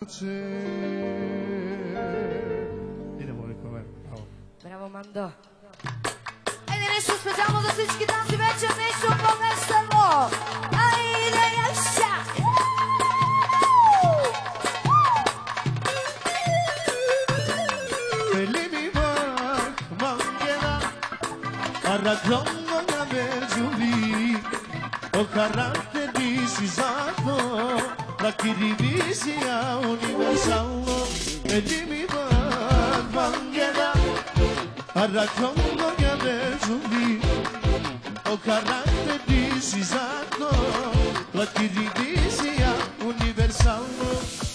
luce. Idemo come, bravo. Bravo Mando. Ed adesso aspettiamo da всички танци вече нещо по-весело. Айде, яша! Elimi bak mangena, aragrongo na međuli, o karakteri si zato, la kiribizija universalno. Elimi bak mangena, aragrongo na međuli, o karakteri si zato, la kiribizija universalno.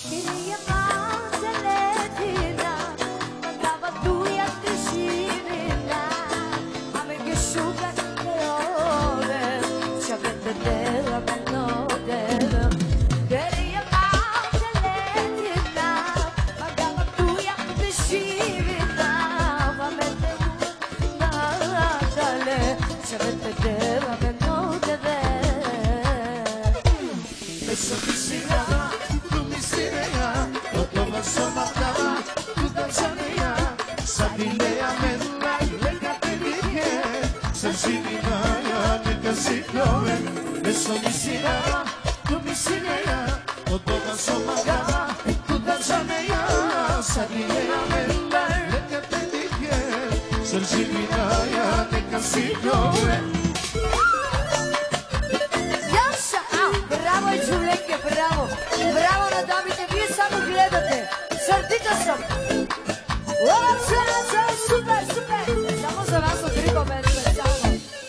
Eso quisiera, tú me enseñas, o todas son magadas, tú danzame ya, saliré a bailar, le que te dije, sensibilidad de casillo. Яша! Браво, Джуленке, браво! Браво на дамите, вие само гледате! Сърдита съм! Супер, супер! Само за вас отрибаме специално!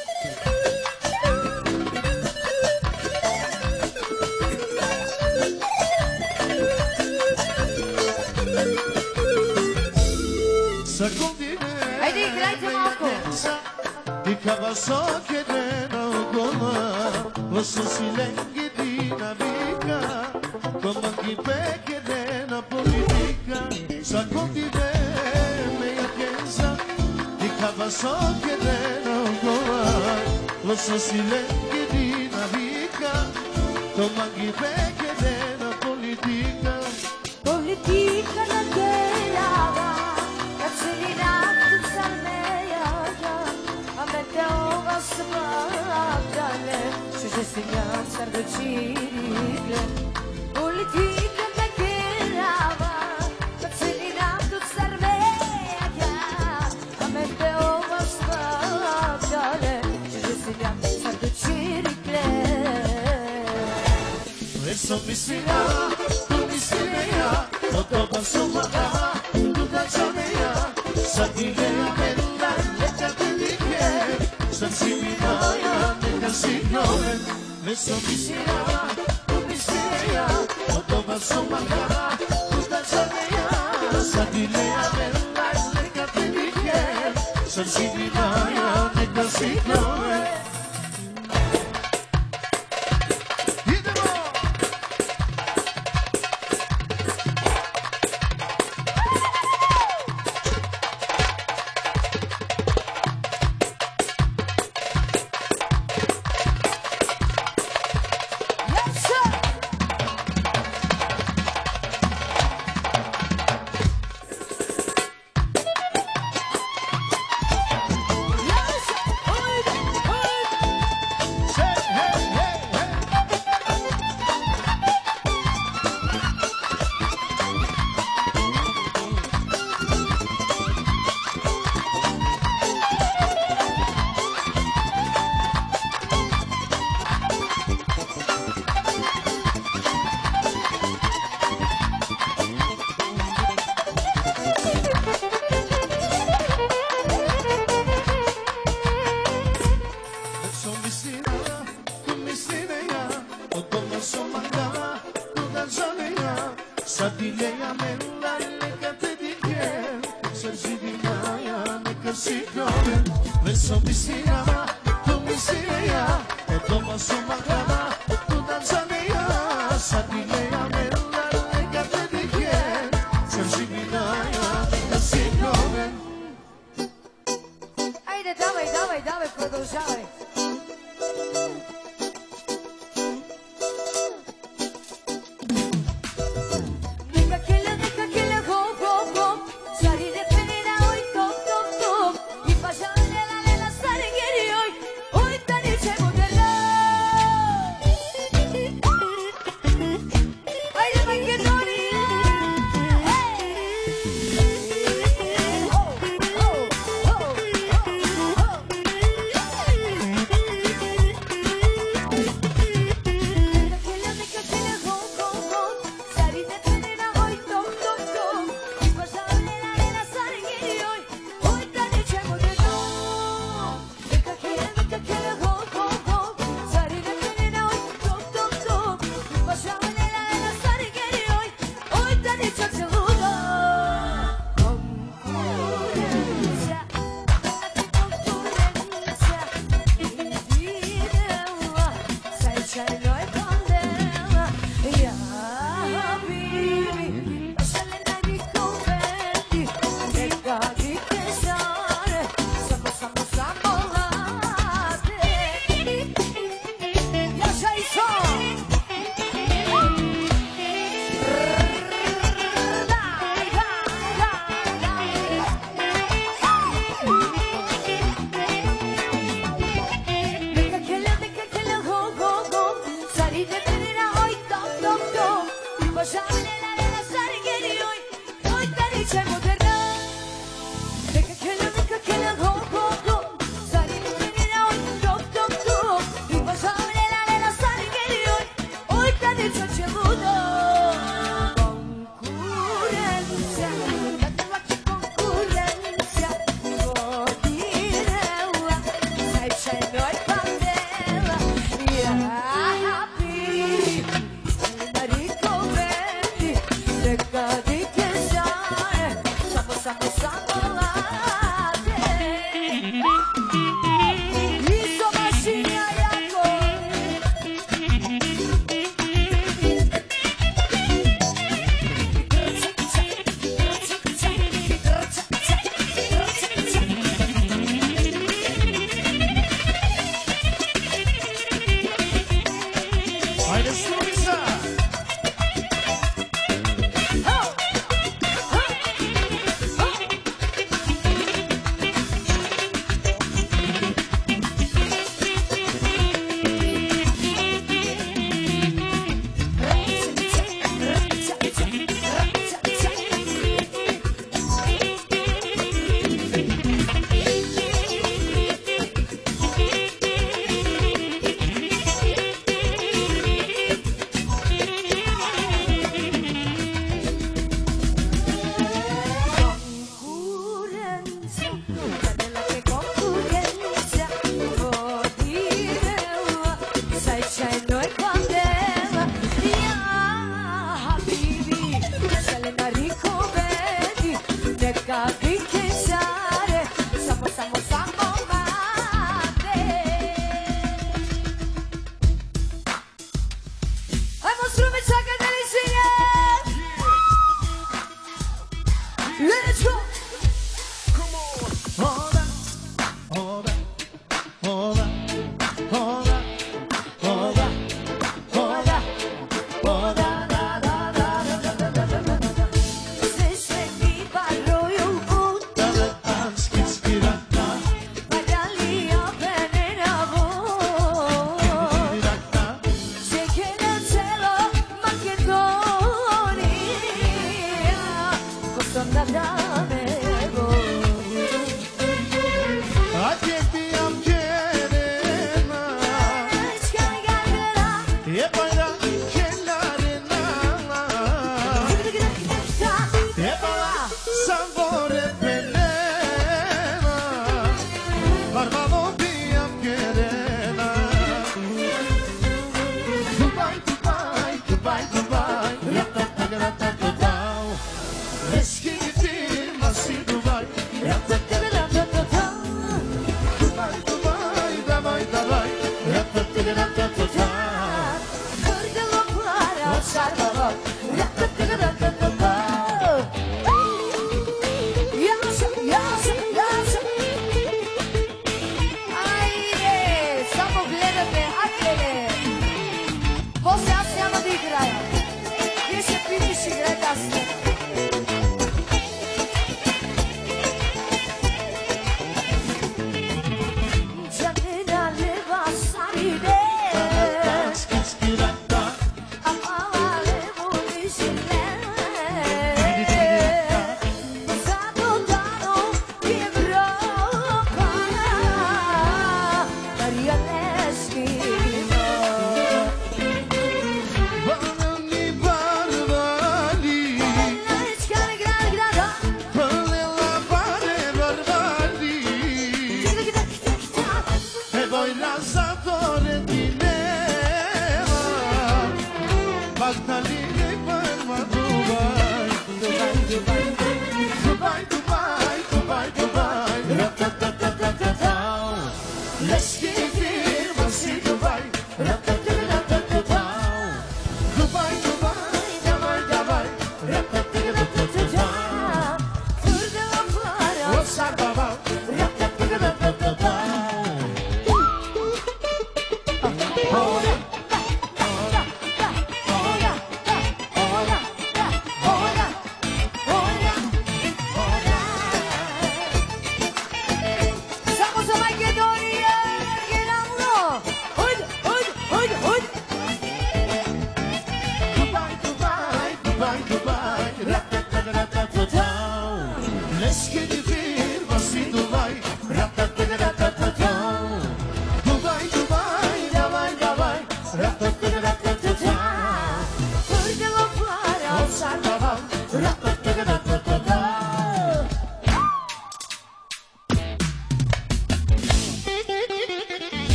Хайде, играйте малко! Ti cava so che non come lo so silenzio di una vita come chi pecche della politica sa con di me a pensa ti cava so che non come lo so silenzio di una vita come chi pecche della politica Politica na delava Kaçırina tutsalmeya A meteova smadale Çözesine sardoçirikle Politica na delava Kaçırina tutsalmeya A meteova smadale Çözesine sardoçirikle Eso mi sila, tu mi sila, o to paso magama, tu danzame ya, satile a bella, le cate di che, sensibilità ya, ne casillo. Eso mi sila, tu mi sila, o to paso magama, tu danzame ya, satile a bella, le cate di che, sensibilità ya, ne casillo. Давай, продолжай. Нека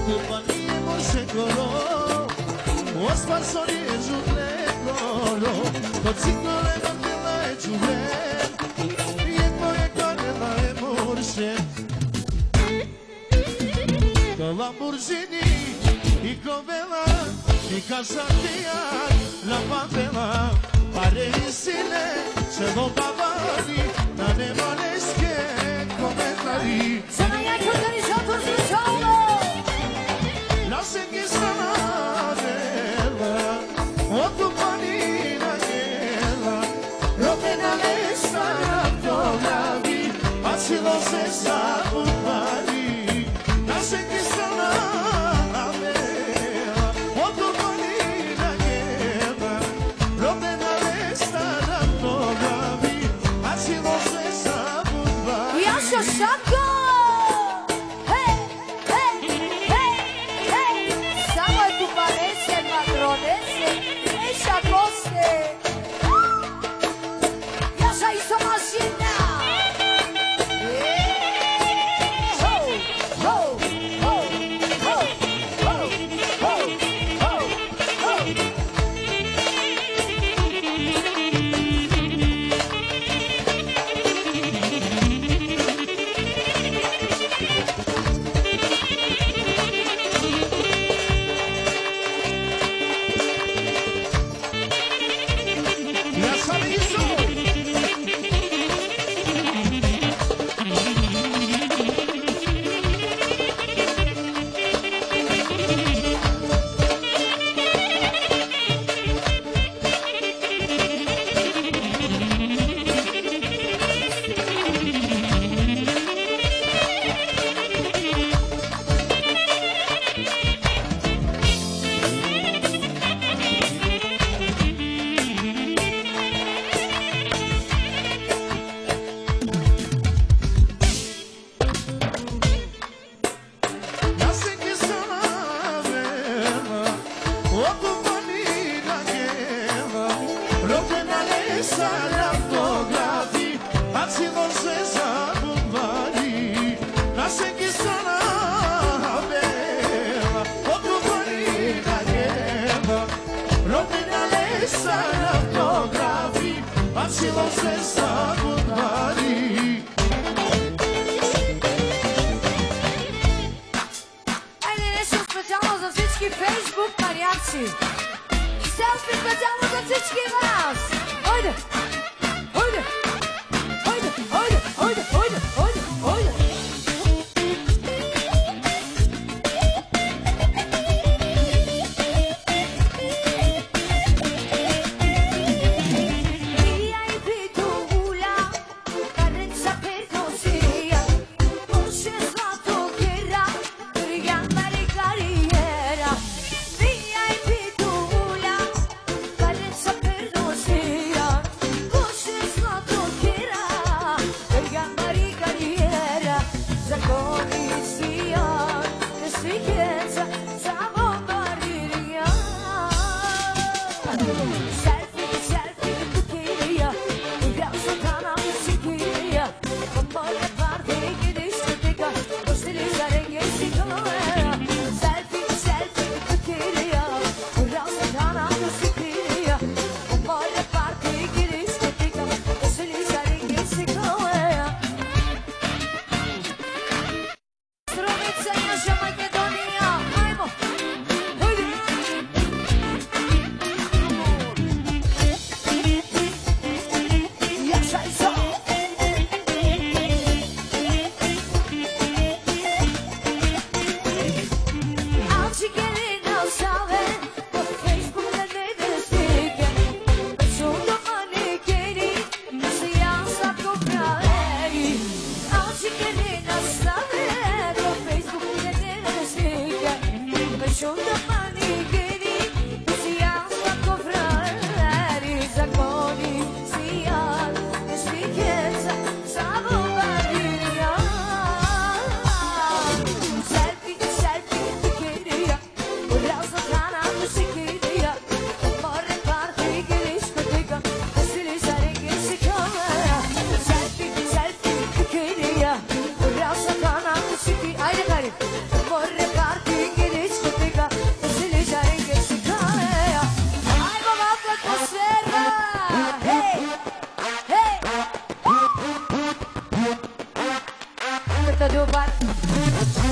compagnie mon secolo o spasorie giule loro cosicco le mandela e giule e poi quella e morse con Lamborghini i covela i casatia la favela parecile se lo cavalli da ne valesche come tari sono gli organizzatori speciali la seghe sanatela o tu panina ghela lo penale sarà tonavi ma si lo se sa buttari la seghe sanatela o tu panina ghela lo penale sarà tonavi ma si lo se sa buttari we are so shaka Facebook variații selfie facciamo da всички вас Ойде Ойде Ойде Ойде Ойде Ойде Ойде Ойде deoparte.